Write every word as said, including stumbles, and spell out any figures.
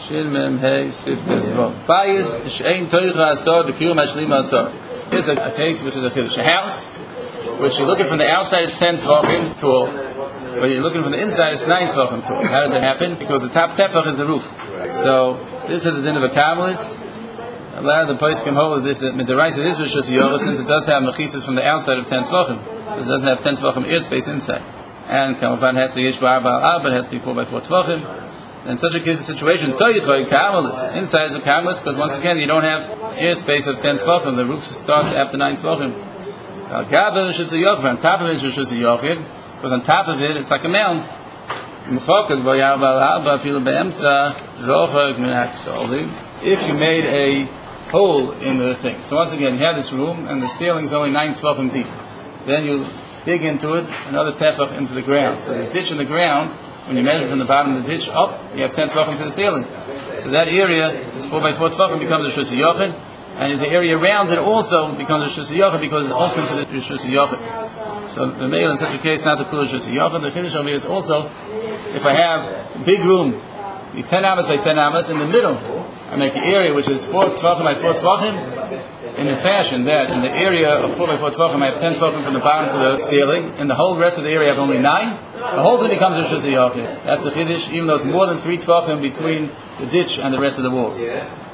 Shin Mem Hey Siftes Vav. Bayis Shein Toicha Asar B'Kiyum Hashlima Asar. Here's a, a case which is a chiddush. A house which you're looking from the outside is ten tvachim tall, but you're looking from the inside it's nine tvachim tall. How does that happen? Because the top tefach is the roof. So this is a din of a kamelis. A lot of the place can hold this at Midaraisa. This is just yoga since it does have mechitzas from the outside of ten tvachim. It doesn't have ten tvachim airspace inside. And Kamavan has to be Yesh Ba'ar Ba'al Ab, it has to be four by four tvachim. In such a case of situation, Toicha kamelis. Inside is a kamelis because once again you don't have airspace of ten tvachim. The roof starts after nine tvachim. On top of it is Rishus Yochid, because on top of it it's like a mound. If you made a hole in the thing, so once again you have this room and the ceiling is only nine tvachim deep, then you dig into it another tefach into the ground. So there's ditch in the ground. When you measure from the bottom of the ditch up, you have ten tvachim to the ceiling. So that area is four by four tvachim becomes a Rishus Yochid. And the area around it also becomes a Rishus Yochid because it's open to the Rishus Yochid. So the male in such a case not a cool Rishus Yochid. The finish over here is also, if I have a big room, ten amas by ten amas, in the middle, I make an area which is four tvachim by four tvachim, in a fashion that in the area of four by four tvachim I have ten tvachim from the bottom to the ceiling, and the whole rest of the area I have only nine. The whole thing becomes a Rishus Yochid. That's the chiddush, even though it's more than three tvachim between the ditch and the rest of the walls.